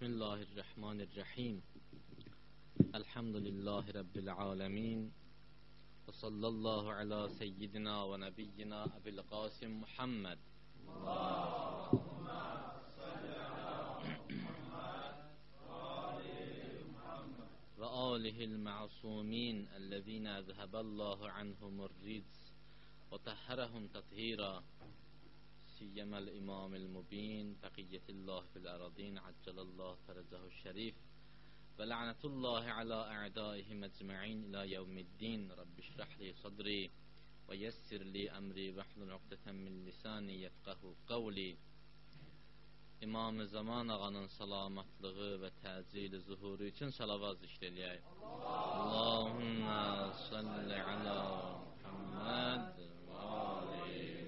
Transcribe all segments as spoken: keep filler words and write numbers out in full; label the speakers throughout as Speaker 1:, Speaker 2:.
Speaker 1: Bismillahirrahmanirrahim. Elhamdülillahi Rabbil alemin. Ve sallallahu ala seyyidina ve nebiyyina Ebil Qasim Muhammed. Allahümme salli ala Muhammed ve alihil ma'sumin ellezine ezheballahu anhumur riz ve tahharahum tathira. Siyyemel imamil mubin Bekiyetillah fil aradin Accelallah feracahu şerif ve la'netullahi ala a'daihim ecma'in ila yevmiddin. Rabbi şrahli sadri ve yessirli emri ve hlul uqdeten min lisani yefqahu qavli. İmam-ı Zaman ağanın salamatlığı ve təcili zuhuru için salavat zikr Allahümme salli ala Muhammed ve ali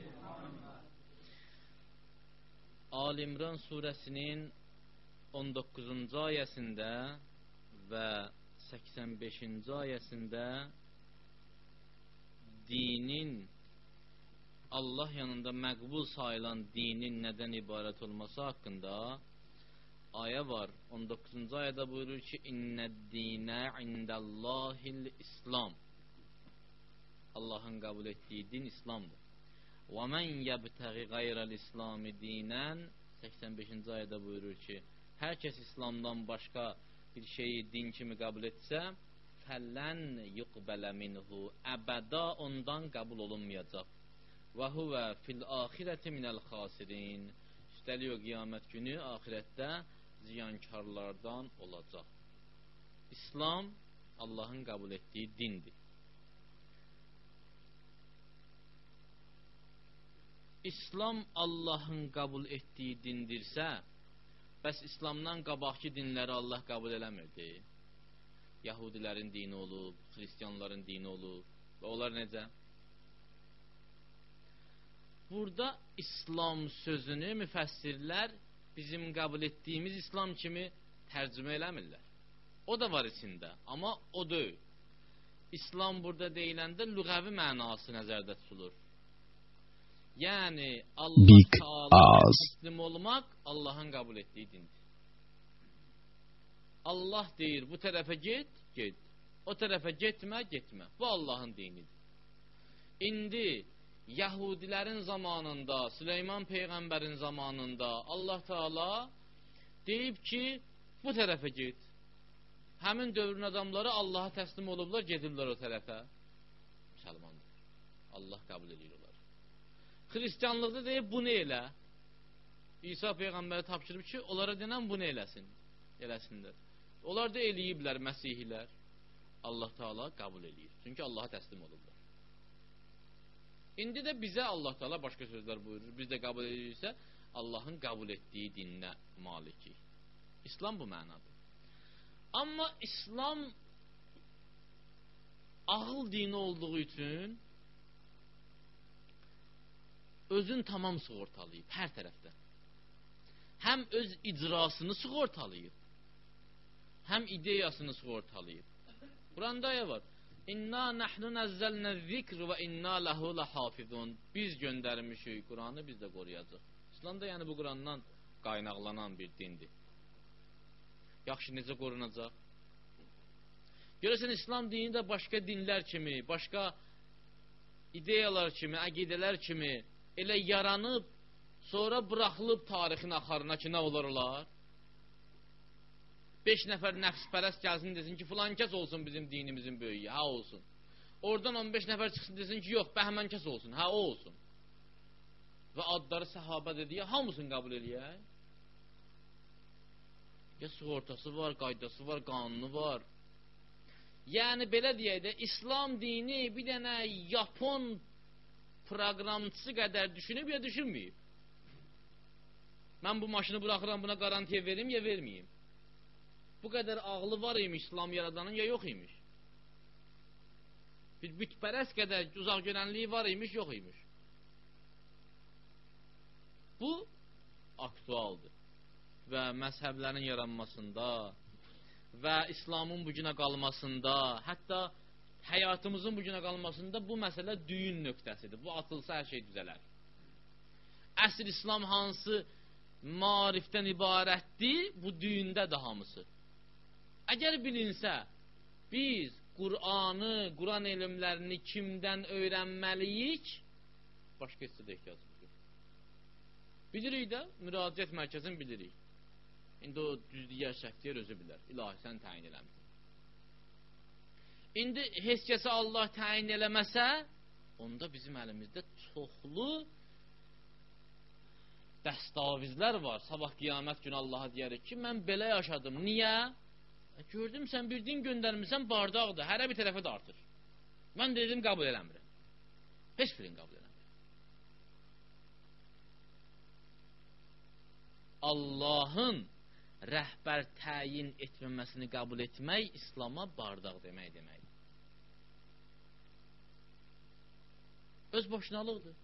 Speaker 1: Ali-İmran surəsinin on doqquzuncu ayəsində və səksən beşinci ayəsində dinin Allah yanında məqbul sayılan dinin nədən ibarət olması haqqında ayə var. on doqquzuncu ayədə buyurur ki, İnnəd-dinə indəllahil İslam. Allahın qəbul etdiyi din İslamdır. وَمَنْ يَبْتَغِ غَيْرَ الْإِسْلَامِ دِينًا səksən beşinci ayədə buyurur ki, hər kəs İslamdan başqa bir şeyi din kimi qəbul etsə, فَلَّنْ يُقْبَلَ مِنْهُ əbəda ondan qəbul olunmayacaq. وَهُوَ فِي الْآخِرَةِ مِنَ الْخَاسِرِينَ Üstəlik o qiyamət günü axirətdə ziyankarlardan olacaq. İslam Allahın qəbul etdiyi dindir. İslam Allahın qəbul etdiyi dindirsə, bəs İslamdan qabaqki dinləri Allah qəbul eləmirdi. Yahudilərin dini olub, Xristiyanların dini olub və onlar necə? Burada İslam sözünü müfəssirlər bizim qəbul etdiyimiz İslam kimi tərcümə eləmirlər. O da var içində, amma o deyil. İslam burada deyiləndə lüğəvi mənası nəzərdə tutulur. Yəni Allah Teala'ya təslim olmaq Allahın qəbul etdiyi dindir. Allah deyir, bu tərəfə get, get. O tərəfə getmə, getmə. Bu Allahın dinidir. İndi Yahudilərin zamanında, Süleyman Peyğəmbərin zamanında Allah Teala deyib ki, bu tərəfə get. Həmin dövrün adamları Allaha təslim olublar, gediblər o tərəfə. Müsəlmandır. Allah qəbul edir onları. Xristianlıqda deyib, bunu elə. İsa Peyğəmbərə tapşırıb ki, onlara denən bunu eləsin. Eləsinlər. Onlar da eləyiblər, Məsihilər. Allah Teala qəbul eləyir. Çünki Allaha təslim olurlar. İndi də bizə Allah Teala başqa sözlər buyurur. Biz də qəbul edirsə, Allahın qəbul etdiyi dinə maliki. İslam bu mənadır. Amma İslam ağıl dini olduğu üçün özün tamam sığortalayıb, hər tərəfdən. Həm öz icrasını sığortalayıb, həm ideyasını sığortalayıb. Quranda ayə var. İnna nahnu nazzalna zikr və inna lahu lahafizun. Biz göndərmişik Quranı, biz də qoruyacaq. İslam da yəni bu Qurandan qaynaqlanan bir dindir. Yaxşı, necə qorunacaq? Görəsən, İslam dini də başqa dinlər kimi, başqa ideyalar kimi, əqidələr kimi elə yaranıb, sonra buraxılıb tarixin axarına ki, nə olurlar? Beş nəfər nəfspərəst gəlsin, desin ki, filan kəs olsun bizim dinimizin böyüyü, hə olsun. Oradan on beş nəfər çıxsın, desin ki, yox, bəhmən kəs olsun, hə o olsun. Və adları səhabə dediyə, hamısını qəbul eləyək. Ya sığortası var, qaydası var, qanunu var. Yəni, belə deyək də, İslam dini bir dənə Yapon proqramçısı qədər düşünüb ya düşünməyib. Mən bu maşını buraxıram, buna qarantiya verim ya verməyim. Bu qədər ağlı var imiş İslam yaradanın ya yox imiş. Bir bütpərəst qədər uzaq görənliyi var imiş, yox imiş. Bu aktualdır. Və məzhəblərin yaranmasında və İslamın bu günə qalmasında, hətta həyatımızın bu günə qalmasında bu məsələ düyün nöqtəsidir. Bu atılsa hər şey düzələr. Əsl İslam hansı marifdən ibarətdir, bu düyündədir hamısı. Əgər bilinsə, biz Qur'anı, Qur'an elmlərini kimdən öyrənməliyik? Başqa heç də ehtiyacımız yox. Bilirik də, müraciət mərkəzini bilirik. İndi o düzdüyər, şəxsiyər özü bilər. İlahi, sən təyin eləmişsin. İndi heç kəsə Allah təyin eləməsə, onda bizim əlimizdə çoxlu dəstavizlər var. Sabah qiyamət günü Allaha deyərik ki, mən belə yaşadım. Niyə? Gördüm, sən bir din göndərmirsən, bardaqdır. Hərə bir tərəfə dartır. Mən dedim, qəbul eləmirəm. Heç birini qəbul eləmirəm. Allahın rəhbər təyin etməməsini qəbul etmək İslama bardaq demək deməkdir. Öz boşunalıqdır.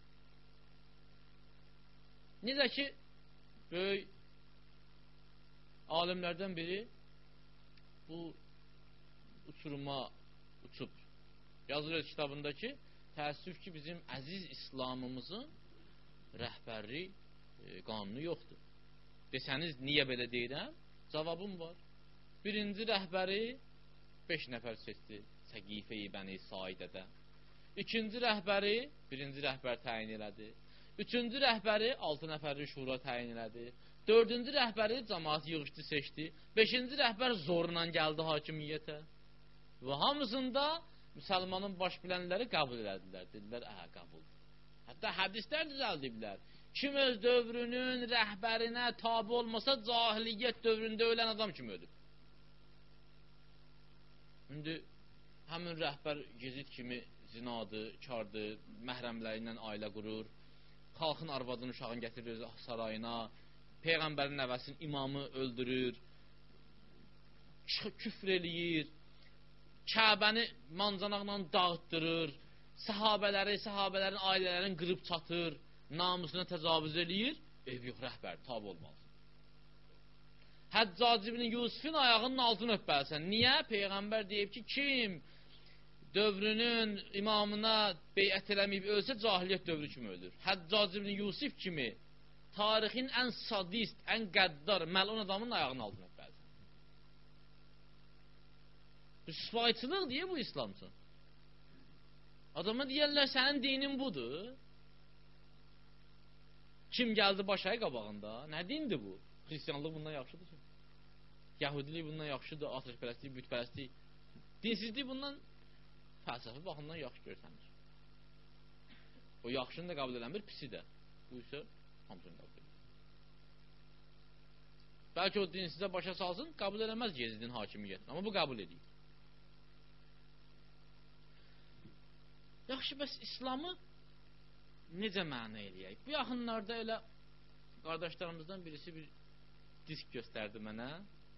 Speaker 1: Necə ki, böyük alimlərdən biri bu uçuruma uçub yazır öz kitabında ki, təəssüf ki, bizim əziz İslamımızın rəhbərlik e, qanunu yoxdur. Desəniz, niyə belə deyirəm? Cavabım var. Birinci rəhbəri beş nəfər seçdi Səqifə-i Bəni Saidədə. İkinci rəhbəri birinci rəhbər təyin elədi. Üçüncü rəhbəri altı nəfərli şura təyin elədi. Dördüncü rəhbəri cəmaat yığışdı, seçdi. Beşinci rəhbər zorla gəldi hakimiyyətə. Və hamısında müsəlmanın baş bilənləri qəbul elədilər. Dedilər, əhə, qəbuldur. Hətta hədislər düzəldiblər. Kim öz dövrünün rəhbərinə tabi olmasa, cahiliyyət dövründə ölən adam kimi ölüb. İndi həmin rəhbər Gezid kimi zinadır, kardır, məhrəmləri ilə ailə qurur, xalqın arvadını, uşağını gətirir sarayına, Peyğəmbərin nəvəsinin imamı öldürür, küfr eləyir, Kəbəni mancanaqla dağıtdırır, səhabələri, səhabələrin ailələrini qırıb çatır, namusuna təcavüz eləyir, ev yox, rəhbər, tabi olmaz. Həccac ibn Yusufin ayağının altını öpməlisən. Niyə? Peyğəmbər deyib ki, kim dövrünün imamına beyət eləməyib ölsə, cahiliyyət dövrü kimi ölür. Həccac ibn Yusuf kimi tarixin ən sadist, ən qəddar, məlun adamın ayağının altını öpməlisən. Rüsvayçılıq deyə bu İslamsın. Adama deyərlər, sənin dinin budur. Kim gəldi baş ayı qabağında? Nə dindir bu? Xristiyanlıq bundan yaxşıdır ki. Yahudilik bundan yaxşıdır, atəşpərəstlik, bütpərəstlik. Dinsizlik bundan fəlsəfi baxımdan yaxşı görsənir. O yaxşını da qəbul edənmir, pisi də. Bu isə hamısını qəbul edir. Bəlkə o dinsizə başa salsın, qəbul edəməz Yezidin hakimiyyətini, amma bu qəbul edir. Yaxşı, bəs İslamı necə məna eləyək? Bu yaxınlarda elə qardaşlarımızdan birisi bir disk göstərdi mənə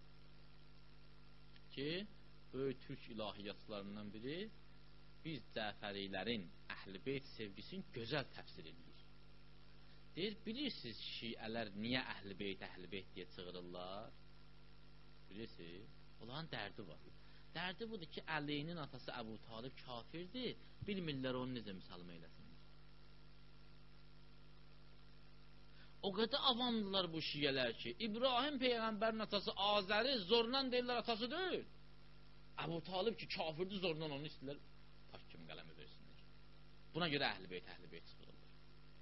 Speaker 1: ki, böyük türk ilahiyyatçılarından biri biz Cəfərilərin Əhl-i Beyt sevgisini gözəl təfsir edir. Deyir, bilirsiniz şiələr niyə Əhl-i Beyt, Əhl-i Beyt deyə çığırırlar? Bilirsiniz? Onların dərdi var. Dərdi budur ki, Əliyinin atası Əbu Talib kafirdir, bilmirlər onu necə müsəlman eləsinlər. O qədər avamdılar bu şiyələr ki, İbrahim Peyğəmbərin atası Azəri zorla deyirlər atası deyil. Əbu Talib ki, kafirdir, zorla onu istəyirlər, taş kimi qələmi versinlər. Buna görə Əhl-i Beyt, Əhl-i Beyt çıxırırlar.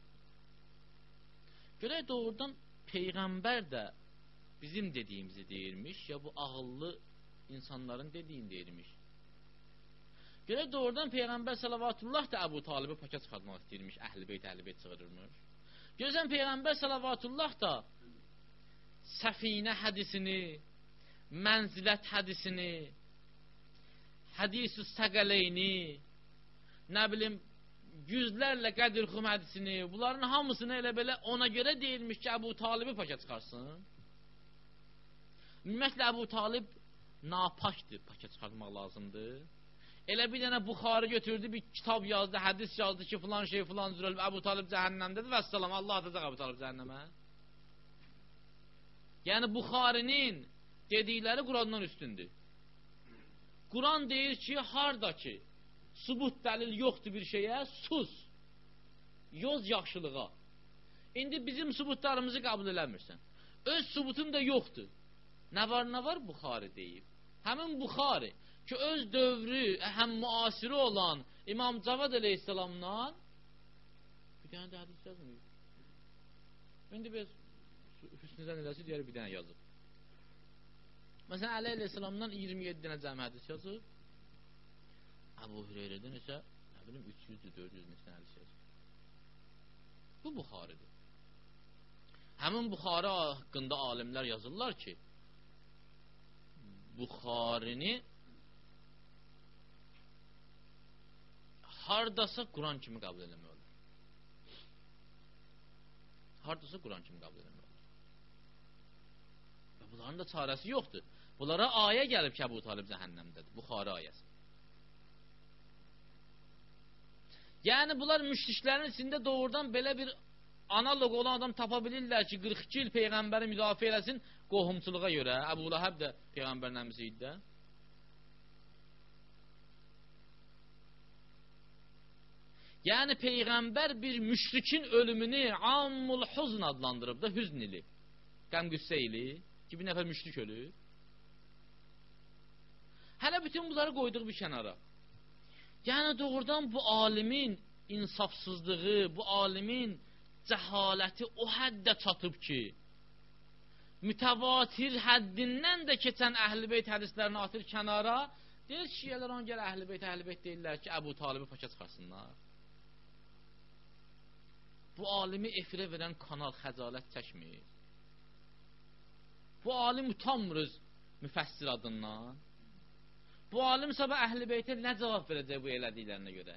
Speaker 1: Görək doğrudan Peyğəmbər də bizim dediyimizi deyirmiş, ya bu ağıllı insanların dediyini deyirmiş. Görək doğrudan Peyğəmbər salavatullah da Əbu Talib'i paka çıxartmaq istəyirmiş, Əhl-i Beyt, Əhl-i Beyt çıxırırmış. Görürsən Peyğəmbər salavatullah da Səfinə hədisini, mənzilət hədisini, hədis-ü səqəleyni, nə bilim, yüzlərlə qədir-xum hədisini, bunların hamısını elə belə ona görə deyilmiş ki, Əbu Talib'i paka çıxarsın. Ümumiyyətlə, Əbu Talib napakdır, paka çıxartmaq lazımdır. Elə bir dənə Buxarı götürdü, bir kitab yazdı, hədis yazdı ki, filan şey, filan zür ölüb, Əbu Talib cəhənnəmdədir və əssalam, Allah atacaq Əbu Talib cəhənnəmə. Yəni, Buxarinin dedikləri Qurandan üstündür. Quran deyir ki, harda ki, subut dəlil yoxdur bir şeyə, sus, yoz yaxşılığa. İndi bizim sübutlarımızı qəbul eləmirsən. Öz sübutun da yoxdur. Nə var, nə var? Buxari deyib. Həmin Buxari ki, öz dövrü, həm müasiri olan İmam Cavad əleyhissalamdan bir dənə də hədis yazmıyor. İndi biz Hüsnüdən eləsi deyər bir dənə yazıb. Məsələn, Əli əleyhissalamdan iyirmi yeddi dənə cəmi hədis yazıb. Əbu Hüreyrədən isə nə bilim üç yüzdür, dörd yüz neçə hədis yazıb. Bu Buxaridir. Həmin Buxari haqqında alimlər yazırlar ki, Buxarini hardasa Quran kimi qəbul eləmək olur. Hardasa Quran kimi qəbul eləmək olur. Və bunların da çarəsi yoxdur. Bunlara ayə gəlib ki, Əbu Talib cəhənnəmdədir. Buxari ayəsi. Yəni, bunlar müşriklərin içində doğrudan belə bir analog olan adam tapa bilirlər ki, qırx iki il Peyğəmbəri müdafiə eləsin qohumçuluğa görə. Əbu Ləhəb də Peyğəmbərin əmisi idi də. Yəni, Peyğəmbər bir müşrikin ölümünü Ammul Huzn adlandırıb da, hüzn ili, qəm-qüssə ili ki, bir nəfər müşrik ölür. Hələ bütün bunları qoyduq bir kənara. Yəni, doğrudan bu alimin insafsızlığı, bu alimin cəhaləti o həddə çatıb ki, mütəvatir həddindən də keçən Əhl-i Beyt hədislərini atır kənara, deyir, şiyələr ona gələ Əhl-i Beyt, Əhl-i Beyt deyirlər ki, Əbu Talibi paça çıxarsınlar. Bu alimi efirə verən kanal xəcalət çəkmir. Bu alim utanmır öz müfəssir adından. Bu alim sabah Əhl-i Beytə nə cavab verəcək bu elədiklərinə görə?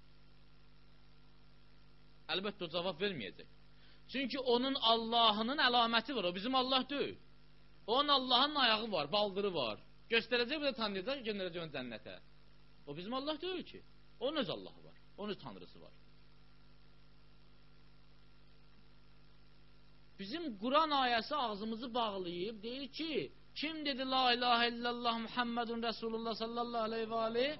Speaker 1: Əlbəttə o cavab verməyəcək. Çünki onun Allahının əlaməti var, o bizim Allah deyil. Onun Allahın ayağı var, baldırı var. Göstərəcək, bir də tanıyacaq, göndərəcək onu cənnətə. O bizim Allah deyil ki. Onun öz Allahı var, onun öz tanrısı var. Bizim Quran ayəsi ağzımızı bağlayıb, deyir ki, kim dedi la ilahe illallah Muhammedun Resulullah sallallahu aleyhi və aleyh?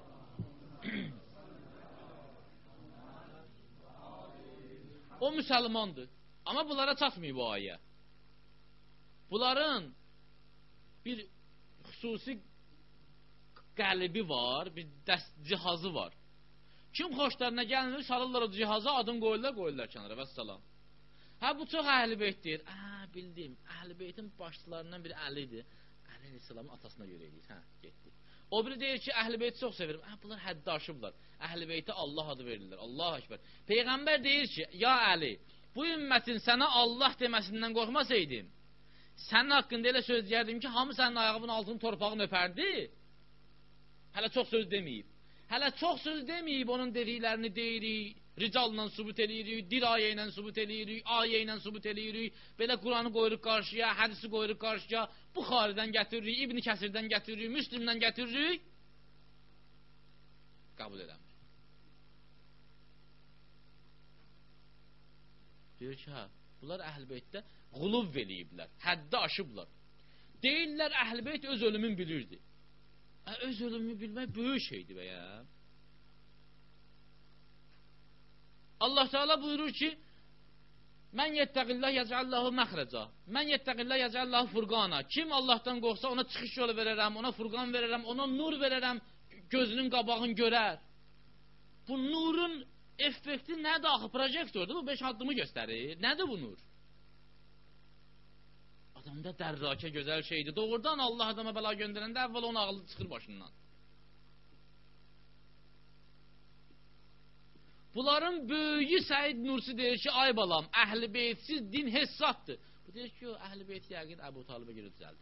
Speaker 1: O müsəlmandır. Amma bunlara çatmıyor bu ayə. Bunların bir xüsusi qəlbi var, bir dəst cihazı var. Kim xoşlarına gəlinir, salırlar o cihaza, adını qoyurlar, qoyurlar kənara və salam. Hə, bu çox Əhl-i Beyt deyir. Hə, bildim. Əhl-i Beytin başçılarından biri Əlidir. Əli əleyhissalamın atasına görə edir. Hə, getdi. O biri deyir ki, Əhl-i Beyti çox sevirim. Hə, bunlar həddi aşıblar. Əhl-i Beytə Allah adı verirlər. Allah Ekber. Peyğəmbər deyir ki, ya Əli, bu ümmətin sənə Allah deməsindən qorxmasaydım, sənin haqqında elə söz deyərdim ki, hamı sənin ayağının altını torpağını öpərdi. Hələ çox söz deməyib. Hələ çox söz deməyib, onun dediklərini deyirik, ricalla sübut eləyirik, dir ayə ilə sübut eləyirik, ayə ilə sübut eləyirik, belə Quranı qoyuruq qarşıya, hədisi qoyuruq qarşıya, Buxaridən gətiririk, İbn Kəsirdən gətiririk, Müslimdən gətiririk, qəbul eləmir. Deyir ki, hə, bunlar Əhl-i Beytdə quluv eləyiblər, həddi aşıblar. Deyirlər, Əhl-i Beyt öz ölümün bilirdi. Hə, öz ölümünü bilmək böyük şeydir və ya. Allah Teala buyurur ki, mən yettəqillah yəcəllahu məxrəcə, mən yettəqillah yəcəllahu furqana. Kim Allahdan qorxsa ona çıxış yolu verərəm, ona furqan verərəm, ona nur verərəm, gözünün qabağını görər. Bu nurun effekti nədir axı? Projektordur, bu beş addımı göstərir. Nədir bu nur? Adamda dərrakə gözəl şeydir. Doğrudan Allah adama bəla göndərəndə əvvəl onun ağlı çıxır başından. Bunların böyüyü Səid Nursi deyir ki, ay balam, Əhl-i Beytsiz din hesabdır. Bu deyir ki, Əhl-i Beyt yəqin Əbu Talibə görə düzəldi.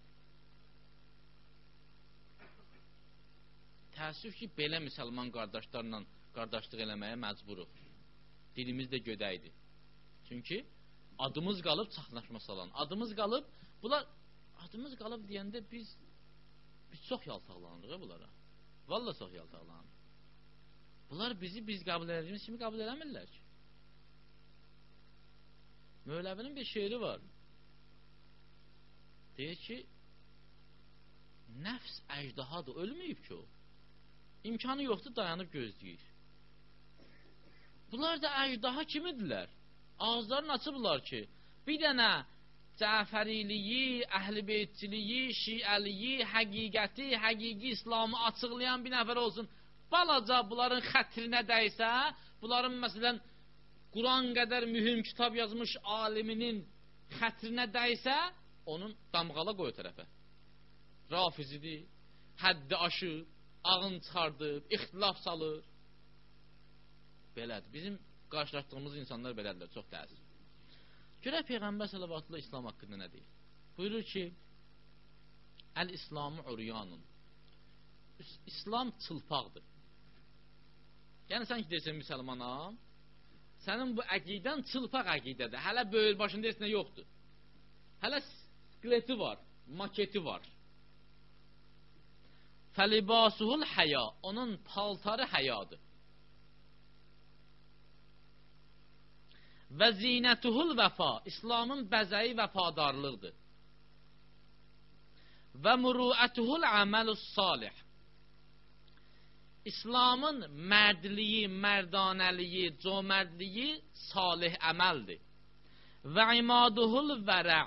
Speaker 1: Təəssüf ki, belə müsəlman qardaşlarla qardaşlıq eləməyə məcburuq. Dilimiz də gödəkdir. Çünki adımız qalıb çaxnaşma salan. Adımız qalıb, bunlar adımız qalıb deyəndə biz biz çox yaltaqlanırıq bunlara. Vallahi çox yaltaqlanırıq. Bunlar bizi biz qəbul edəcəyimiz kimi qəbul eləmirlər ki. Mövləvinin bir şeiri var. Deyir ki, nəfs əcdahadır, ölməyib ki o. İmkanı yoxdur, dayanıb gözləyir. Bunlar da əcdaha kimidirlər? Ağızlarını açıblar ki, bir dənə Cəfəriliyi, Əhl-i Beytçiliyi, Şiəliyi, həqiqəti, həqiqi İslamı açıqlayan bir nəfər olsun. Balaca bunların xətrinə dəysə, bunların məsələn Quran qədər mühüm kitab yazmış aliminin xətrinə dəysə, onun damğala qoy tərəfə. Rafizidir, həddi aşır, ağın çıxardıb, ixtilaf salır. Belədir. Bizim qarşılaşdığımız insanlar belədirlər, çox təəssüf. Görək Peyğəmbər sallallahu İslam haqqında nə deyir? Buyurur ki, Əl-İslamı uryanun. İslam çılpaqdır. Yəni sən ki deyirsən müsəlmanam, sənin bu əqidən çılpaq əqidədir. Hələ böyül başında heç nə yoxdur. Hələ skeleti var, maketi var. Fəlibasuhul həya, onun paltarı həyadır. Və zinətuhul vəfa, İslamın bəzəyi vəfadarlıqdır. Və muruətuhul əməlus salih, İslamın mərdliyi, mərdanəliyi, cömərdliyi salih əməldir. Və imaduhul vərə,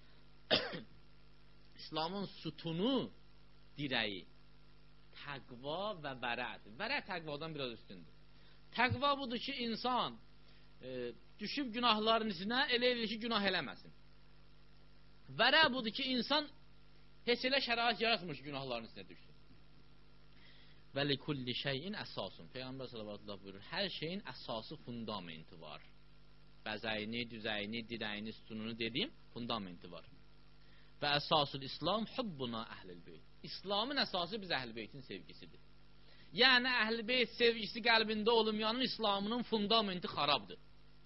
Speaker 1: İslamın sütunu, dirəyi, təqva və vərədir. Vərə təqvadan biraz üstündür. Təqva budur ki, insan e, düşüb günahların içinə elə edir ki, günah eləməsin. Vərə budur ki, insan heç elə şərait yaratmır ki, günahların içinə düşsün. Və likulli şeyin əsasun. Peyğəmbər sallallahu əleyhi və səlləm buyurur, hər şeyin əsası, fundamenti var. Bəzəyini, düzəyini, dirəyini, sütununu dediyim fundamenti var. Və əsasul İslam hubbuna əhlil beyt. İslamın əsası biz əhl-i beytin sevgisidir. Yəni əhl-i beyt sevgisi qəlbində olmayanın İslamının fundamenti xarabdır.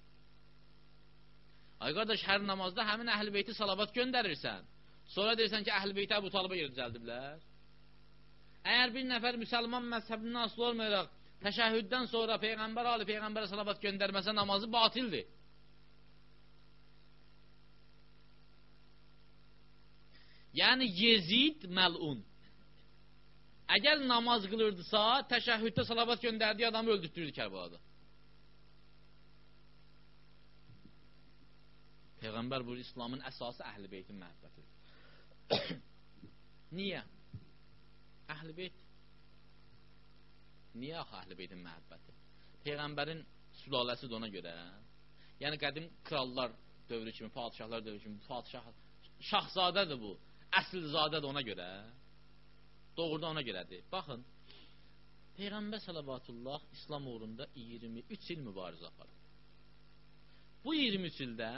Speaker 1: Ay qardaş, hər namazda həmin əhl-i beyti salavat göndərirsən. Sonra deyirsən ki, əhl-i beyti Əbu Talıba görə düzəldiblər. Əgər bir nəfər müsəlman məzhəbindən asılı olmayaraq təşəhhüddən sonra Peyğəmbər ali Peyğəmbərə salavat göndərməsə namazı batildir. Yəni Yezid məlun. Əgər namaz qılırdısa, təşəhhüddə salavat göndərdiyi adamı öldürtdürdü Kərbalada. Peyğəmbər buyur, İslamın əsası əhl-i beytin məhəbbətidir. Niyə? Əhl-i beyt. Niyə axı əhl-i beytin məhəbbəti? Peyğəmbərin sülaləsi də ona görə. Yəni qədim krallar dövrü kimi, padişahlar dövrü kimi, padişah, şahzadədir bu. Əslzadə də ona görə. Doğrudan ona görədir. Baxın, Peyğəmbər sallallahu İslam uğrunda iyirmi üç il mübarizə aparır. Bu iyirmi üç ildə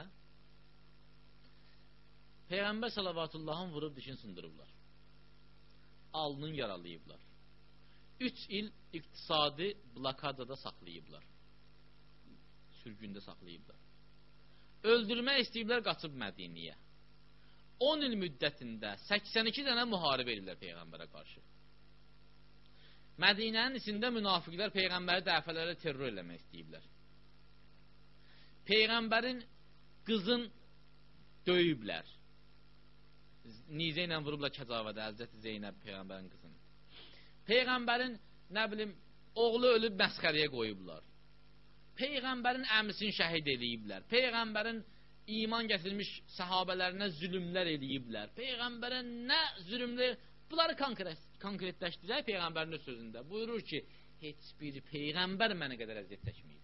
Speaker 1: Peyğəmbər sallallahu vurub dişini sındırıblar. Alnını yaralayıblar. üç il iqtisadi blokadada saxlayıblar. Sürgündə saxlayıblar. Öldürmək istəyiblər, qaçıb Mədiniyə. on il müddətində səksən iki dənə müharibə edirlər Peyğəmbərə qarşı. Mədinənin içində münafiqlər Peyğəmbəri dəfələrlə terror eləmək istəyiblər. Peyğəmbərin qızın döyüblər. Nizə ilə vurublar Kəcavədə, Həzrəti Zeynəb Peyğəmbərin qızını. Peyğəmbərin, nə bilim, oğlu ölüb məsxəriyə qoyublar. Peyğəmbərin əmsini şəhid eləyiblər. Peyğəmbərin iman gətirmiş səhabələrinə zülümlər eləyiblər. Peyğəmbərə nə zülümlər, bunları konkretləşdirək Peyğəmbərin sözündə. Buyurur ki, heç bir Peyğəmbər mənə qədər əziyyət çəkməyib.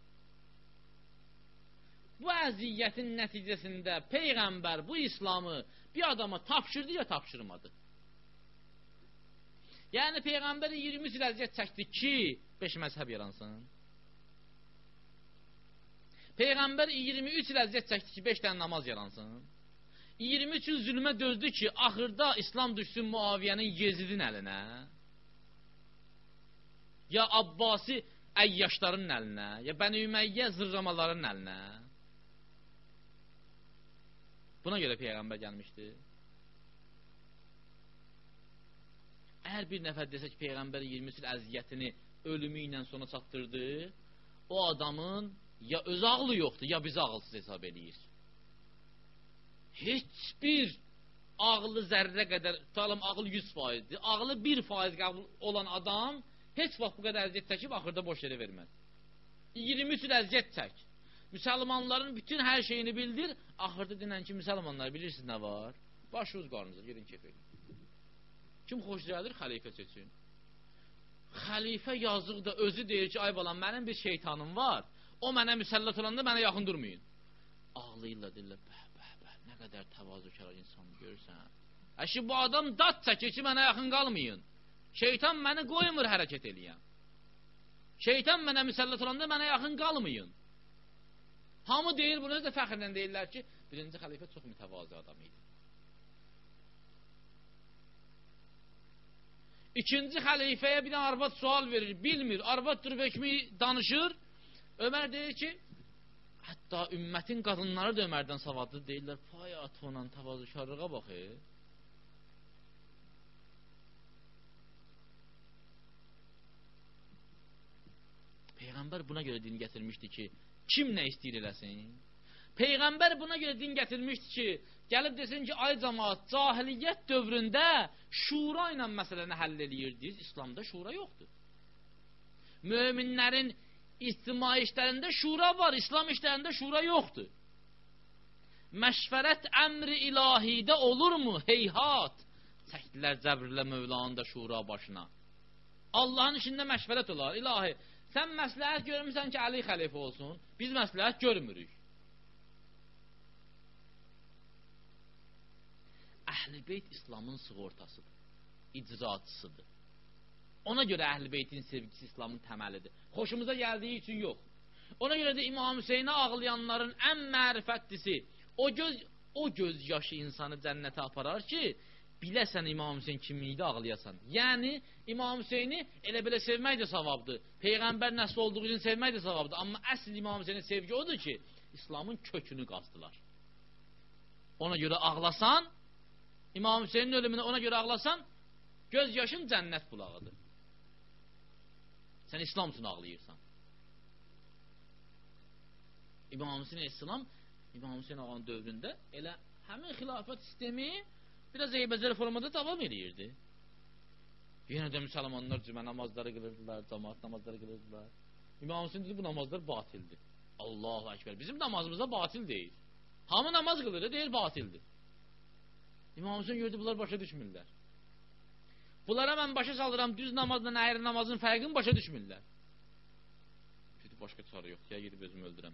Speaker 1: Bu əziyyətin nəticəsində Peyğəmbər bu İslamı bir adama tapşırdı ya tapşırmadı. Yəni Peyğəmbər iyirmi üç il əziyyət çəkdi ki, beş məzhəb yaransın. Peyğəmbər iyirmi üç il əziyyət çəkdi ki, beş dənə namaz yaransın. iyirmi üç il zülmə dözdü ki, axırda İslam düşsün Muaviyyənin Yezidin əlinə. Ya Abbasi əyyaşların əlinə, ya Bəni Üməyyə zırramaların əlinə. Buna görə Peyğəmbər gəlmişdi. Əgər bir nəfər desə ki, Peyğəmbər iyirmi üç il əziyyətini ölümü ilə sona çatdırdı, o adamın ya öz ağlı yoxdur, ya bizi ağılsız hesab edir. Heç bir ağlı zərrə qədər, tutalım ağıl yüz faizdir, ağlı bir faiz olan adam heç vaxt bu qədər əziyyət çəkib, axırda boş yerə verməz. iyirmi üç il əziyyət çək. Müsəlmanların bütün hər şeyini bildir. Axırda denən ki, müsəlmanlar bilirsiniz nə var? Başınız qarnınıza, girin kef edin. Kim xoş gəlir? Xəlifə seçin. Xəlifə yazıq da özü deyir ki, ay balam, mənim bir şeytanım var. O mənə müsəllət olanda mənə yaxın durmayın. Ağlayırlar, deyirlər, bəh, bəh, bəh, nə qədər təvazökar insan görürsən. Əşi, bu adam dad çəkir ki, mənə yaxın qalmayın. Şeytan məni qoymur hərəkət eləyən. Şeytan mənə müsəllət olanda mənə yaxın qalmayın. Hamı deyir, bunu da fəxrlə deyirlər ki, birinci xəlifə çox mütəvazı adam idi. İkinci xəlifəyə bir arvad sual verir, bilmir, arvad durub ekmeği danışır. Ömər deyir ki, hətta ümmətin qadınları da Ömərdən savadlı deyirlər, pay atı olan təvazökarlığa baxır. Peyğəmbər buna görə din gətirmişdi ki, kim nə istəyir eləsin? Peyğəmbər buna görə din gətirmişdi ki, gəlib desin ki, ay cəmaat, cahiliyyət dövründə şura ilə məsələni həll eləyirdiniz, İslamda şura yoxdur. Möminlərin ictimai işlərində şura var, İslam işlərində şura yoxdur. Məşvərət əmri ilahidə olurmu? Heyhat! Çəkdilər Cəbrlə Mövlanın da şura başına. Allahın işində məşvərət olar, ilahi. Sən məsləhət görmüsən ki, Əli xəlifə olsun, biz məsləhət görmürük. Əhl-i Beyt İslamın sığortasıdır, icraçısıdır. Ona görə Əhl-i Beytin sevgisi İslamın təməlidir. Xoşumuza gəldiyi üçün yox. Ona görə də İmam Hüseynə ağlayanların ən mərifətlisi, o göz, o göz yaşı insanı cənnətə aparar ki, biləsən İmam Hüseyin kimliyi ağlayasan. Yəni, İmam Hüseyni elə belə sevmək də savabdır. Peyğəmbər nəsl olduğu üçün sevmək də savabdır. Amma əsl İmam Hüseynin sevgi odur ki, İslamın kökünü qazdılar. Ona görə ağlasan, İmam Hüseynin ölümünə ona görə ağlasan, göz yaşın cənnət bulağıdır. Sən İslam üçün ağlayırsan. İmam Hüseyin İslam, İmam Hüseyin ağanın dövründə elə həmin xilafət sistemi biraz eybəcər formada davam edirdi. Yenə də müsəlmanlar cümə namazları qılırdılar, cəmaat namazları qılırdılar. İmam Hüseyin dedi, bu namazlar batildir. Allahu Ekber. Bizim namazımızda batil deyil. Hamı namaz qılır, deyil batildir. İmam Hüseyin gördü, bunlar başa düşmürlər. Bunlara mən başa salıram, düz namazla əyri namazın fərqini başa düşmürlər. Dedi, başqa çarı yox, ya gedib özümü öldürəm.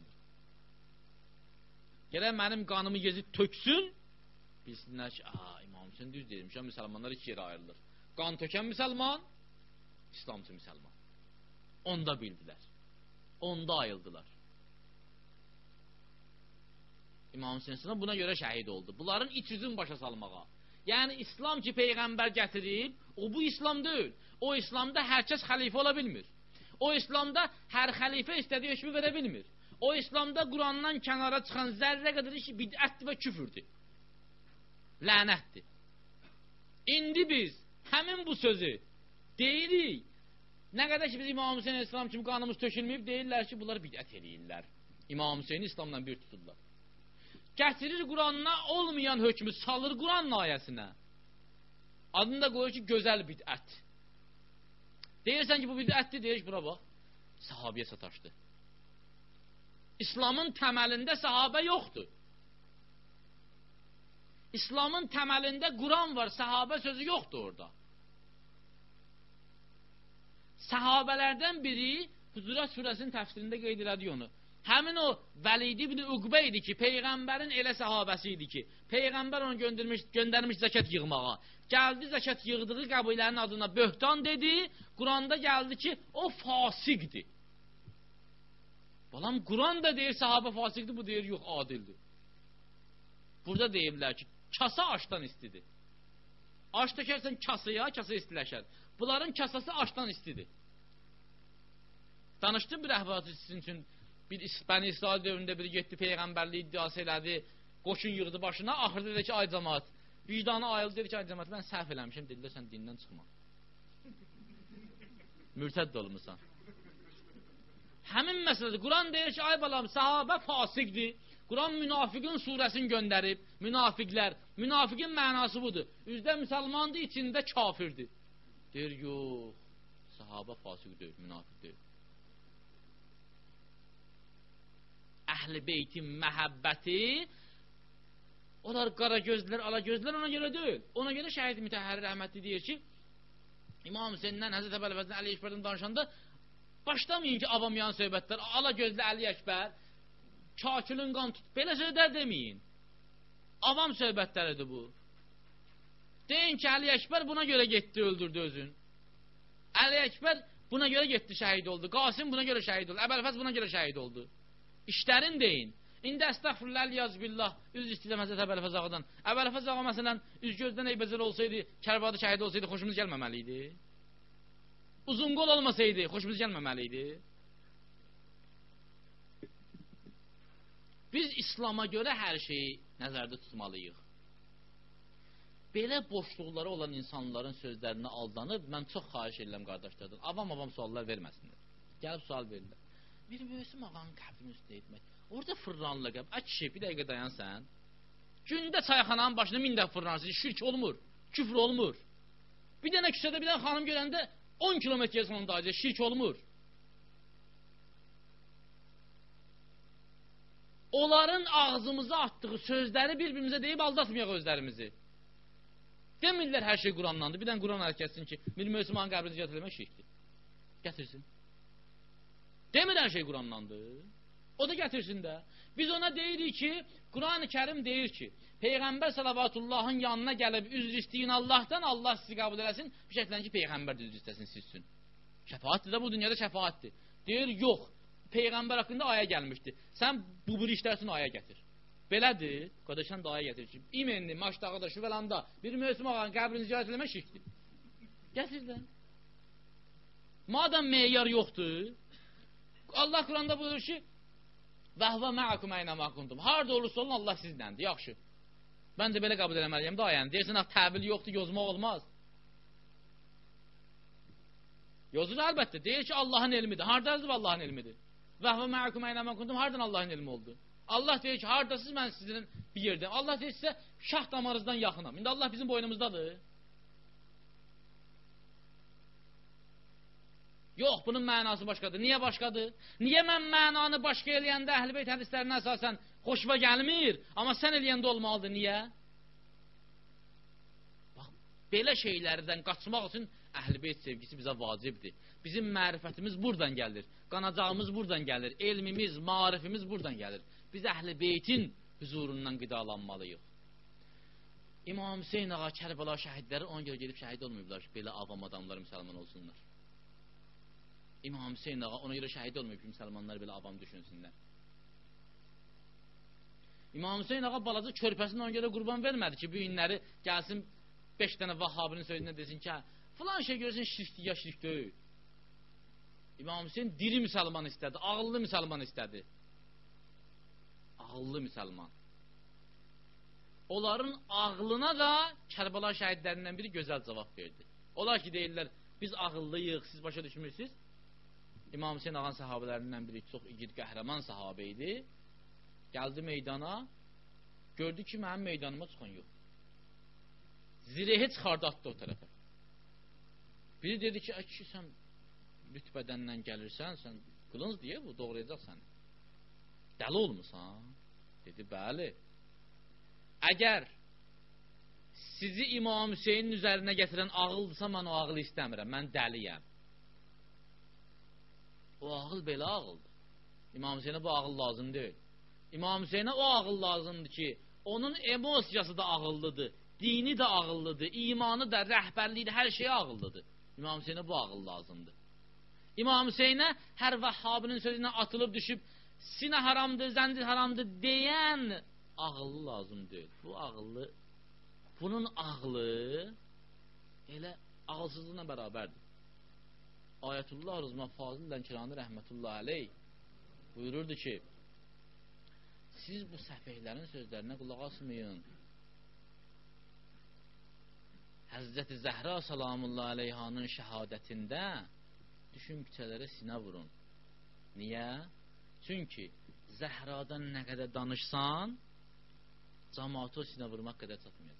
Speaker 1: Gələk mənim qanımı gezib töksün, bilsinlər ki, aa, İmam Hüseyin düz deyirmiş, müsəlmanlar iki yerə ayrılır. Qan tökən müsəlman, İslamcı müsəlman. Onda bildilər. Onda ayıldılar. İmam Hüseyin buna görə şəhid oldu. Bunların iç yüzün başa salmağa. Yəni, İslam ki, Peyğəmbər gətirib, o bu İslam deyil. O İslamda hər kəs xəlifə ola bilmir. O İslamda hər xəlifə istədiyi hökmü verə bilmir. O İslamda Qurandan kənara çıxan zərrə qədər işi bidətdir və küfürdür. Lənətdir. İndi biz həmin bu sözü deyirik. Nə qədər ki, biz İmam Hüseyin İslam kimi qanımız tökülməyib, deyirlər ki, bunlar bidət eləyirlər. İmam Hüseyini İslamla bir tuturlar. Gətirir Quranına olmayan hökmü, salır Quran ayəsinə. Adını da qoyur ki, gözəl bidət. Deyirsən ki, bu bidətdir, deyir ki, bura bax, sahabiyə sataşdı. İslamın təməlində sahabə yoxdur. İslamın təməlində Quran var, sahabə sözü yoxdur orada. Sahabələrdən biri Hucurat surəsinin təfsirində qeyd elədi onu. Həmin o Vəlid ibn Uqbə idi ki, Peyğəmbərin elə sahabəsi idi ki, Peyğəmbər onu göndərmiş, göndərmiş zəkat yığmağa. Gəldi zəkat yığdığı qəbilənin adına böhtan dedi, Quranda gəldi ki, o fasiqdir. Balam, Quran da deyir, sahabə fasiqdir, bu deyir, yox, adildir. Burada deyirlər ki, kasa aşdan istidir. Aş tökərsən kasaya, kasa istiləşər. Bunların kasası aşdan istidir. Danışdım bir əhvalatı sizin üçün. Bir Bəni İsrail dövründə biri getdi, Peyğəmbərliyi iddiası elədi, qoşun yığdı başına, axırda dedi ki, ay cəmaat, vicdanı ayıldı, dedi ki, ay cəmaat, mən səhv eləmişim, dedilər, sən dindən çıxma. Mürtəd olmuşsan. Həmin məsələdir, Quran deyir ki, ay balam, sahabə fasiqdir, Quran münafiqin surəsini göndərib, münafiqlər, münafiqin mənası budur, üzdə müsəlmandır, içində kafirdir. Deyir, yox, sahabə fasiq deyil, münafiq deyil. əhl-i beytin məhəbbəti, onlar qara gözlər, ala gözlər ona görə deyil. Ona görə Şəhid Mütəhhəri rəhmətli deyir ki, İmam Hüseyndən, Həzrət Əbu Əlfəzdən, Əli Əkbərdən danışanda başlamayın ki, avamayan söhbətlər, ala gözlə Əli Əkbər, kakilin qan tut, belə sözlər deməyin. Avam söhbətləridir bu. Deyin ki, Əli Əkbər buna görə getdi, öldürdü özün. Əli Əkbər buna görə getdi, şəhid oldu. Qasim buna görə şəhid oldu. Əbu Əlfəz buna görə şəhid oldu. İşlərin deyin. İndi əstəğfirullah, əliyazbillah, üz istəyirəm Həzrət Əbu Əlfəz ağadan. Əbu Əlfəz ağa məsələn, üz gözdən eybəcər olsaydı, Kərbada şəhid olsaydı, xoşumuz gəlməməli idi. Uzun qol olmasaydı, xoşumuz gəlməməli idi. Biz İslama görə hər şeyi nəzərdə tutmalıyıq. Belə boşluqları olan insanların sözlərini aldanıb, mən çox xahiş edirəm qardaşlardan, avam-avam suallar verməsinlər. Gəlib sual verirlər. Bir Möhsüm ağanın qəbrini üstə etmək. Orada fırlanırlar qəb. Ay kişi, bir dəqiqə dayan sən. Gündə çayxananın başında min dəfə fırlanırsın, şirk olmur, küfr olmur. Bir dənə küçədə bir dənə xanım görəndə on kilometrə sonunda acı, şirk olmur. Onların ağzımıza atdığı sözləri bir-birimizə deyib aldatmayaq özlərimizi. Demirlər hər şey Qurandandır. Bir dənə Quran hərəkətsin ki, bir Möhsüm ağanın qəbrini ziyarət eləmək şirkdir. Gətirsin. Demir hər şey Qurandandır. O da gətirsin də. Biz ona deyirik ki, Quran-ı Kərim deyir ki, Peyğəmbər Salavatullahın yanına gəlib üzr istəyin Allahdan, Allah sizi qəbul eləsin, bir şəkilən ki, Peyğəmbər də üzr istəsin sizsin. Şəfaatdir də bu dünyada şəfaatdir. Deyir, yox, Peyğəmbər haqqında aya gəlmişdi. Sən bu bir işlərsin, aya gətir. Belədir, qardaşan da aya gətir ki, imenli, maçdağıda, şüvəlanda bir Möhsüm ağanın qəbrini ziyarət eləmək şirkdir. Gətir də. Madəm meyar yoxdur, Allah Quranda buyurur ki, vəhvə məəkum əynəmə kuntum. Harada olursa olun, Allah sizinləndir. Yaxşı. Mən də belə qəbul eləməliyəm də ayəni. Deyirsən, təbil yoxdur, yozmaq olmaz. Yozur əlbəttə. Deyir ki, Allahın elmidir. Harada yazıb Allahın elmidir? Vəhvə məəkum əynəmə kuntum. Haradan Allahın elmi oldu? Allah deyir ki, haradasınız, mən sizin bir yerdəyim. Allah deyir sizə, şah damarınızdan yaxınam. İndi Allah bizim boynumuzdadır. Yox, bunun mənası başqadır. Niyə başqadır? Niyə mən mənanı başqa eləyəndə Əhl-i Beyt hədislərinə əsasən xoşuma gəlmir, amma sən eləyəndə olmalıdır. Niyə? Bax, belə şeylərdən qaçmaq üçün Əhl-i Beyt sevgisi bizə vacibdir. Bizim mərifətimiz buradan gəlir. Qanacağımız buradan gəlir. Elmimiz, marifimiz buradan gəlir. Biz Əhl-i Beytin huzurundan qidalanmalıyıq. İmam Hüseyin ağa, Kərbəla şəhidləri ona görə gedib şəhid olmayıblar ki, belə avam adamlar müsəlman olsunlar. İmam Hüseyin ağa ona görə şəhid olmayıb ki, müsəlmanlar belə avam düşünsünlər. İmam Hüseyin ağa balaca körpəsini ona görə qurban vermədi ki, bu günləri gəlsin beş dənə Vahhabinin sözünə desin ki, filan şey görürsən şirkdir ya şirk deyil. İmam Hüseyin diri müsəlman istədi, ağıllı müsəlman istədi. Ağıllı müsəlman. Onların ağlına da Kərbəla şəhidlərindən biri gözəl cavab verdi. Onlar ki, deyirlər, biz ağıllıyıq, siz başa düşmürsünüz. İmam Hüseyin ağanın sahabələrindən biri çox igid, qəhrəman sahabə idi. Gəldi meydana, gördü ki, mənim meydanıma çıxan yox. Zirehi çıxardı, atdı o tərəfə. Biri dedi ki, ay kişi, sən rütbədəndən gəlirsən, sən qılınc deyə bu, doğrayacaq səni. Dəli olmuşsan? Dedi, bəli. Əgər sizi İmam Hüseynin üzərinə gətirən ağıldırsa, mən o ağılı istəmirəm, mən dəliyəm. O ağıl belə ağıldır. İmam Hüseynə bu ağıl lazım deyil. İmam Hüseynə o ağıl lazımdır ki, onun emosiyası da ağıllıdır, dini də ağıllıdır, imanı da, rəhbərliyi də, hər şey ağıllıdır. İmam Hüseynə bu ağıl lazımdır. İmam Hüseynə hər Vəhhabinin sözünə atılıb düşüb, sinə haramdır, zəndir haramdır deyən ağıllı lazım deyil. Bu ağıllı, bunun ağlı elə ağılsızlığına bərabərdir. Ayətullah Rızman Fazıl Lənkirani rəhmətullah aleyh buyururdu ki, siz bu səfehlərin sözlərinə qulaq asmayın. Həzrəti Zəhra salamullah aleyhanın şəhadətində düşün küçələrə sinə vurun. Niyə? Çünki Zəhradan nə qədər danışsan, cəmaatı o sinə vurmaq qədər çatmayacaq.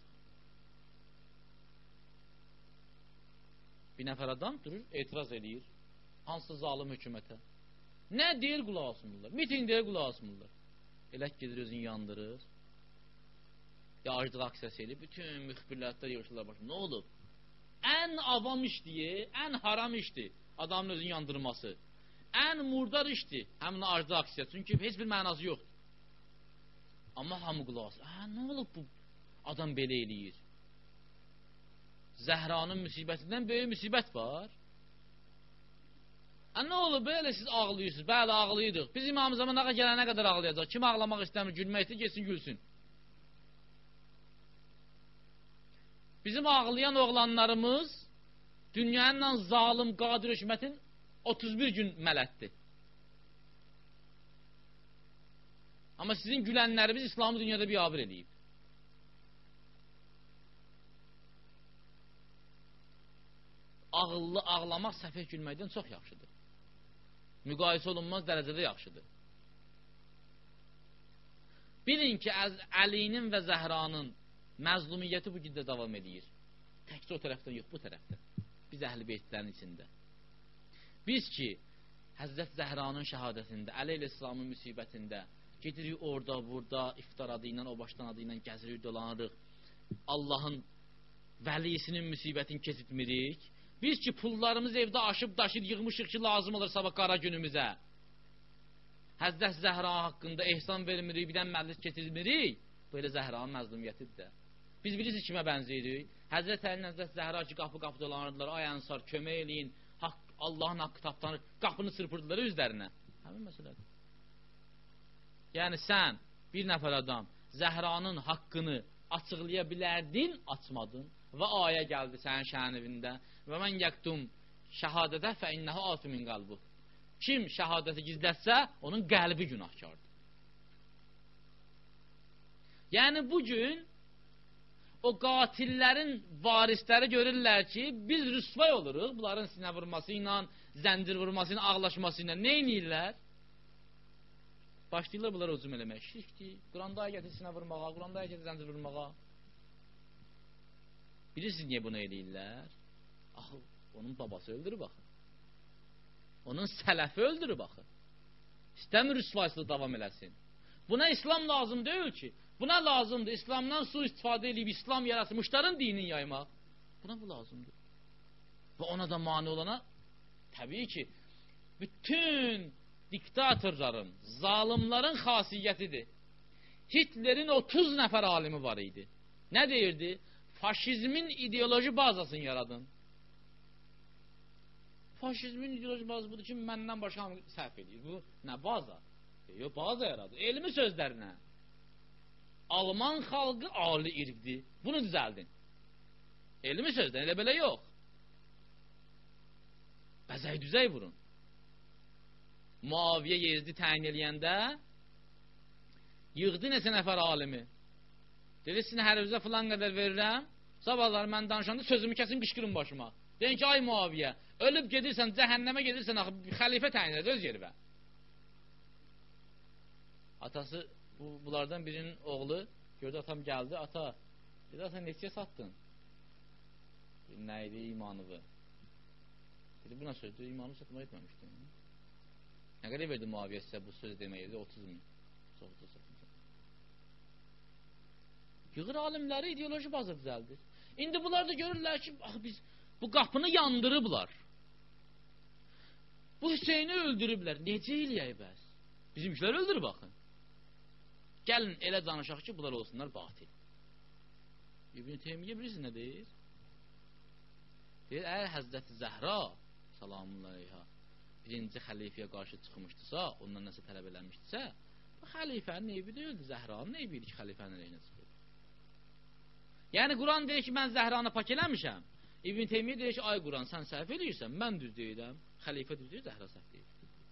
Speaker 1: Bir nəfər adam durur, etiraz edir. Hansı zalim hökumətə? Nə deyir, qulaq asmırlar. Miting deyir, qulaq asmırlar. Elə gedir özünü yandırır. Ya aclıq aksiyası eləyir. Bütün müxbirlərdə yığışırlar başına. Nə olub? Ən avam işdir, ən haram işdir adamın özünü yandırması. Ən murdar işdir həmin aclıq aksiyası. Çünki heç bir mənası yoxdur. Amma hamı qulaq asır. Hə, nə olub bu adam belə eləyir? Zəhranın müsibətindən böyük müsibət var. Hə, nə olub belə siz ağlayırsınız? Bəli, ağlayırdıq. Biz İmam Zamanağa gələnə qədər ağlayacaq. Kim ağlamaq istəmir, gülmək istəyir, geçsin gülsün. Bizim ağlayan oğlanlarımız dünyanın zalim qadir hökumətin otuz bir gün mələtdir. Amma sizin gülənlərimiz İslamı dünyada biabır edib. Ağıllı ağlamaq səfeh gülməkdən çox yaxşıdır. Müqayisə olunmaz dərəcədə yaxşıdır. Bilin ki, Əlinin və Zəhranın məzlumiyyəti bu gildə davam edir. Təkcə o tərəfdən yox, bu tərəfdən. Biz əhl-i beytlərin içində. Biz ki, Həzrət Zəhranın şəhadətində, Əli ilə İslamın müsibətində gedirik orada, burada, iftar adı ilə, o başdan adı ilə gəzirik, dolanırıq. Allahın vəlisinin müsibətini keçitmirik. Biz ki, pullarımız evdə aşıb daşır, yığmışıq ki, lazım olur sabah qara günümüzə. Həzrət Zəhra haqqında ehsan vermirik, bir dən məclis keçirmirik. Böyle Zəhranın məzlumiyyətidir də. Biz bilirsiniz kimə bənziyirik? Həzrət Əlinin, Həzrət Zəhra ki, qapı-qapı dolanırdılar, ay ənsar, kömək eləyin, haqq, Allahın haqqı tapdanır, qapını sırpırdılar üzlərinə. Həmin məsələdir. Yəni sən, bir nəfər adam, Zəhranın haqqını açıqlaya bilərdin, açmadın və ayə gəldi sənin şənivində və mən yəqdum şəhadədə fə innəhu afi min qalbu. Kim şəhadəti gizlətsə, onun qəlbi günahkardır. Yəni bugün o qatillərin varisləri görürlər ki, biz rüsvay oluruq, bunların sinə vurması ilə, zəncir vurması ilə, ağlaşması ilə. Nə inəyirlər? Başlayırlar bunlar hücum eləmək. Şirkdir, Quranda ayə gətir sinə vurmağa, Quranda ayə gətir zəncir vurmağa. Bilirsiniz niyə bunu eləyirlər? Axı, onun babası öldürür baxın. Onun sələfi öldürür baxın. İstəmir rüsvaysılığı davam eləsin. Buna İslam lazım deyil ki. Buna lazımdır. İslamdan su istifadə edib İslam yaratmışların dinini yaymaq. Buna bu lazımdır. Və ona da mani olana təbii ki, bütün diktatorların, zalimların xasiyyətidir. Hitlerin otuz nəfər alimi var idi. Nə deyirdi? Faşizmin ideoloji bazasını yaradın. Faşizmin ideoloji bazası budur ki, məndən başqa hamı səhv edir. Bu nə baza? Yox, baza yaradır. Elmi sözlərinə. Alman xalqı ali irqdir. Bunu düzəldin. Elmi sözdən elə belə yox. Bəzək düzək vurun. Muaviyə Yezdi təyin eləyəndə yığdı neçə nəfər alimi. Dedi, sizin hər üzə filan qədər verirəm. Sabahlar mən danışanda sözümü kəsin, qışqırın başıma. Deyin ki, ay Muaviyə, ölüb gedirsən, cəhənnəmə gedirsən, axı, xəlifə təyin edir öz yerivə. Atası, bu, bunlardan birinin oğlu, gördü atam gəldi, ata, dedi, ata neçəyə satdın? Nə idi imanıvı? Dedi, bu nə sözdür? İmanı satma etməmişdim. Nə qədər verdi Muaviyə sizə bu söz deməkdir? otuz min. Çoxdur, çoxdur. Yığır alimləri ideoloji bazı düzəldir. İndi bunlar da görürlər ki, ax, biz bu qapını yandırıblar. Bu Hüseyni öldürüblər. Necə eləyək bəs? Bizimkilər öldürür, baxın. Gəlin elə danışaq ki, bunlar olsunlar batil. İbn-i Teymiyyə bilirsiniz nə deyir? Deyir, əgər Həzrəti Zəhra salamünaleyha birinci xəlifəyə qarşı çıxmışdısa, ondan nəsə tələb eləmişdisə, bu xəlifənin eybi deyildi, Zəhranın eybi idi ki, xəlifənin eynə çıxır. Yəni, Quran deyir ki, mən Zəhranı pak eləmişəm. İbn-i Teymiyyə deyir ki, ay Quran, sən səhv eləyirsən, mən düz deyirəm, xəlifə düz deyir, Zəhra səhv deyir.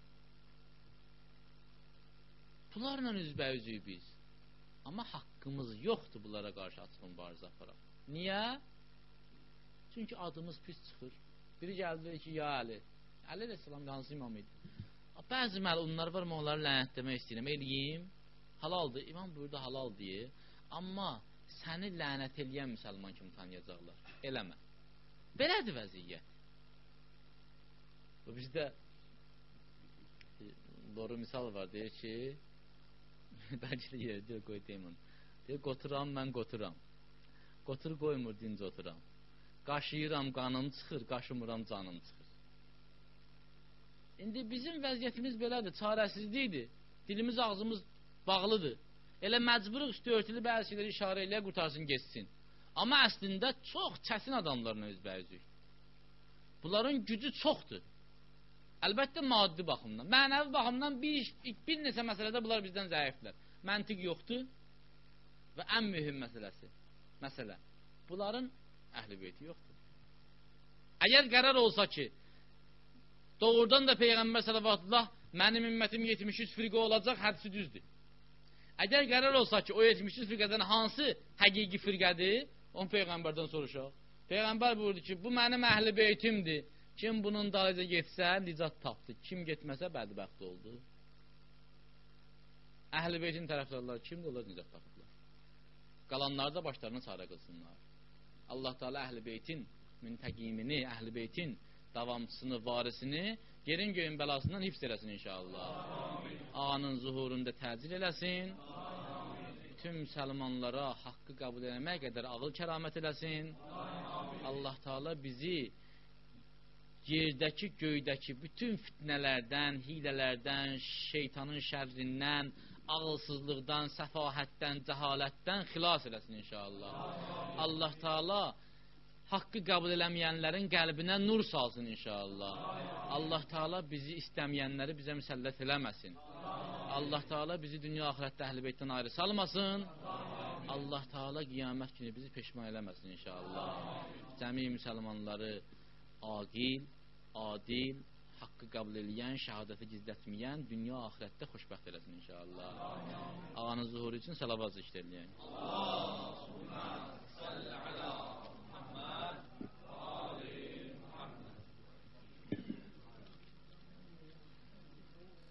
Speaker 1: Bunlarla üzbəyüzük biz. Amma haqqımız yoxdur bunlara qarşı açıq mübarizə aparaq. Niyə? Çünki adımız pis çıxır. Biri gəldi ki, ya Əli, Əli əleyhissalam hansı imam idi? Bəzi məlunlar var, mən onları lənətləmək istəyirəm, eləyim. Halaldır, imam burada halal deyir. Amma səni lənət eləyən müsəlman kimi tanıyacaqlar. Eləmə. Belədir vəziyyət. Bizdə doğru misal var, deyir ki, Bəlkə də deyir, qoy deyim onu. Deyir, qoturam, mən qoturam. Qotur qoymur, dinc oturam. Qaşıyıram, qanım çıxır, qaşımıram, canım çıxır. İndi bizim vəziyyətimiz belədir, çarəsizlikdir. Dilimiz, ağzımız bağlıdır. Elə məcburuq üstü örtülü bəzi şeyləri işarə eləyə qurtarsın, geçsin. Amma əslində çox çətin adamlarla üzbəyüzük. Bunların gücü çoxdur. Əlbəttə maddi baxımdan. Mənəvi baxımdan bir, bir neçə məsələdə bunlar bizdən zəiflər. Məntiq yoxdur və ən mühüm məsələsi, məsələ, bunların əhl-i beyti yoxdur. Əgər qərar olsa ki, doğrudan da Peyğəmbər sallallahu mənim ümmətim yetmiş üç firqə olacaq, hədisi düzdür. Əgər qərar olsa ki, o yetmiş üç firqədən hansı həqiqi firqədir, onu Peyğəmbərdən soruşaq. Peyğəmbər buyurdu ki, bu mənim əhl-i beytimdir. Kim bunun dalıca getsə, nicat tapdı. Kim getməsə, bədbəxt oldu. Əhl-i beytin tərəfdarları kimdir? Onlar nicat tapıblar. Qalanları da başlarına çarə qılsınlar. Allah Teala əhl-i beytin müntəqimini, əhl-i beytin davamçısını, varisini yerin göyün bəlasından hifz eləsin inşallah. Amin. Ağanın zuhurunda təcil eləsin. Amin. Bütün müsəlmanlara haqqı qəbul eləmək qədər ağıl kəramət eləsin. Amin. Allah Teala bizi yerdəki, göydəki bütün fitnələrdən, hilələrdən, şeytanın şərrindən, ağılsızlıqdan, səfahətdən, cəhalətdən xilas eləsin inşallah. Amin. Allah Teala haqqı qəbul eləməyənlərin qəlbinə nur salsın inşallah. Allah Teala bizi istəməyənləri bizə müsəllət eləməsin. Allah Teala bizi dünya axirətdə əhl-i beytdən ayrı salmasın. Allah Teala qiyamət günü bizi peşman eləməsin inşallah. Cəmi müsəlmanları aqil, adil, haqqı qəbul eləyən, şəhadəti gizlətməyən, dünya axirətdə xoşbəxt eləsin inşallah. Ağanın zuhuru üçün salavat zikr eləyən.